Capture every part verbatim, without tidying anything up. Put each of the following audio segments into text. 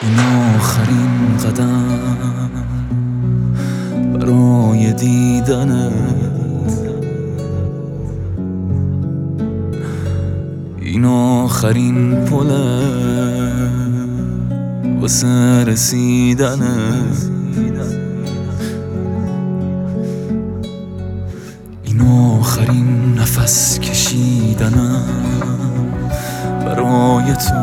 این آخرین قدم برای دیدنت، این آخرین پله واسه رسیدنت، این آخرین نفس کشیدنم برای تو،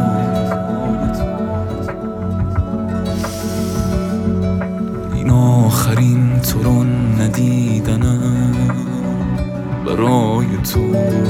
این آخرین تو رو ندیدنم برای تو.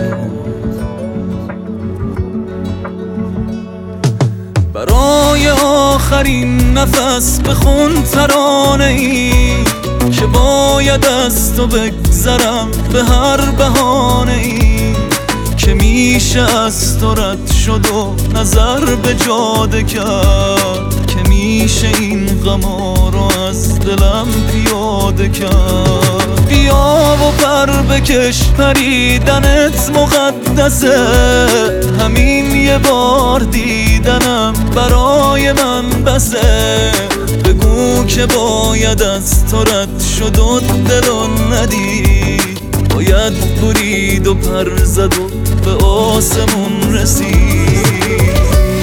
برای آخرین نفس بخون ترانه ای که باید از تو بگذرم به هر بهانه ای که میشه از تو رد شد و نظر به جاده کرد، که میشه این غما رو از دلم پیاده کرد. بیا و پر بکش، پریدنت مقدسه، همین یه بار دیدنم برای من بسه. بگو که باید از تو رد شد و دلو ندید، باید برید و پر زد و به آسمون رسید.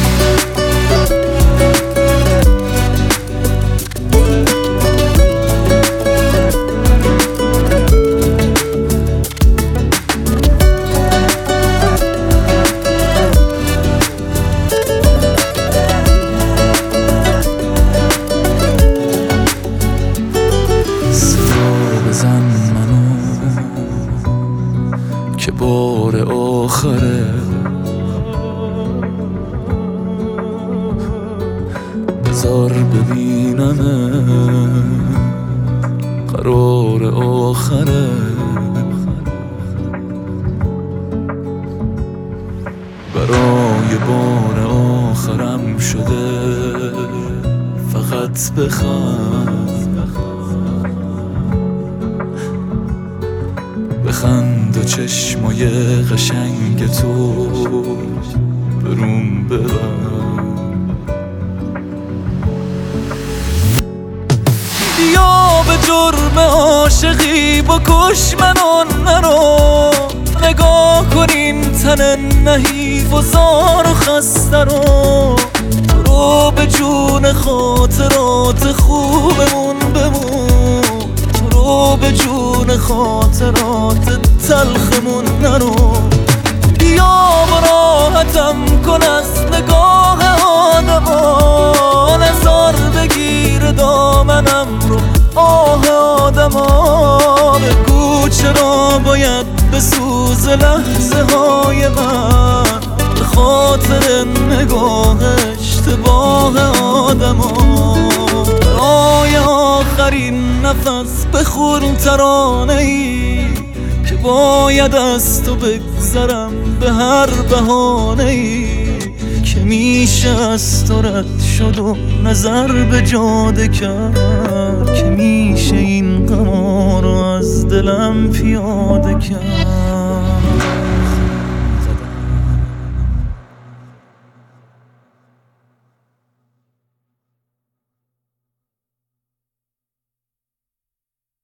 بزن منو که بار آخره، بذار ببینم قرار آخره. برای بار آخرم شده فقط بخند، بخند و چشمای قشنگ تو بروم ببند. بیا به جرم عاشقی بکش منو نرو، نگاه کنیم تن نحیف و زار و خسته رو. رو به جون خاطرات خوبمون بمون، رو به جون خاطرات تلخمون نرو. بیا و راحتم کن از نگاه آدما، نزار بگیر دامنم رو آه آدما. بگو چرا باید بسوز لحظه های من به خاطر نگاه اشتباه آدما. برای آخرین نفس بخون ترانه ای که باید از تو بگذرم به هر بهانه ای که میشه از تو رد شد و نظر به جاده کرد، که میشه این غما رو از دلم پیاده کرد.